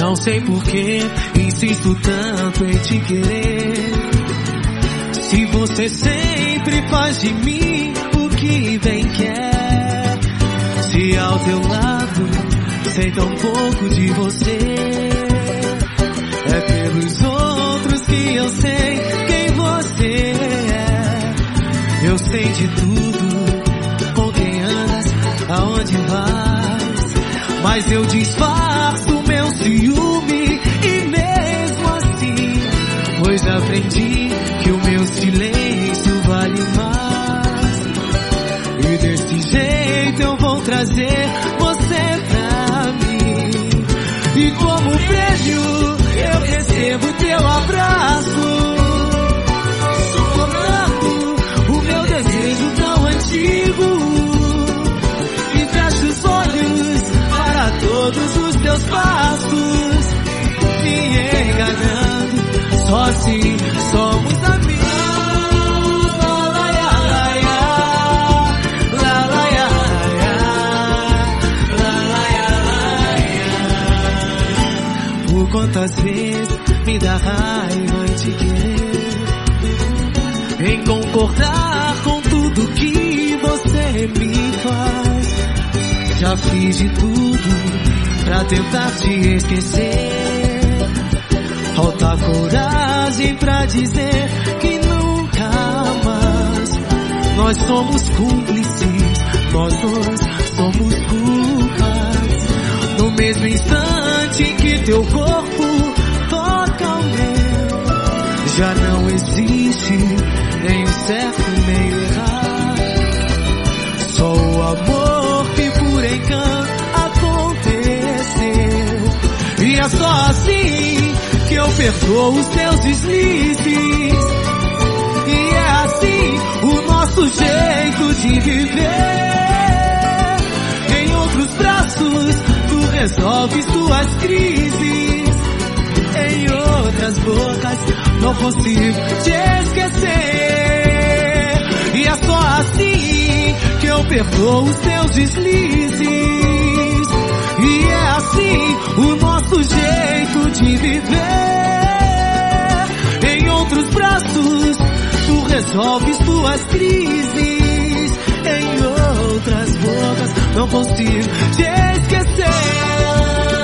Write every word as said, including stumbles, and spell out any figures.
Não sei porquê insisto tanto em te querer. Se você sempre faz de mim o que bem quer. Se ao teu lado sei tão pouco de você. É pelos outros que eu sei quem você é. Eu sei de tudo, com quem andas, aonde vais. Mas eu disfarço meu ciúme e mesmo assim, pois aprendi que o meu silêncio vale mais. E desse jeito eu vou trazer você pra mim. E como prêmio eu recebo teu abraço, suportando o meu desejo tão antigo. E fecho os olhos para todos os teus passos, me enganando, só assim somos amigos. Por quantas vezes me dá raiva em te querer, em concordar com tudo que você me faz. Já fiz de tudo pra tentar te esquecer. Falta coragem pra dizer que nunca mais. Nós somos cúmplices, nós dois somos culpas. No mesmo instante em que teu corpo toca o meu, já não existe nem o certo nem o errado. Só o amor que por encanto aconteceu. E é só assim que eu perdoo os teus deslizes. E é assim o nosso jeito de viver. Em outros braços tu resolves tuas crises. Em outras bocas não consigo te esquecer. E é só assim que eu perdoo os teus deslizes. E é assim o nosso jeito de viver. Em outros braços tu resolves tuas crises. Em outras bocas não consigo te esquecer.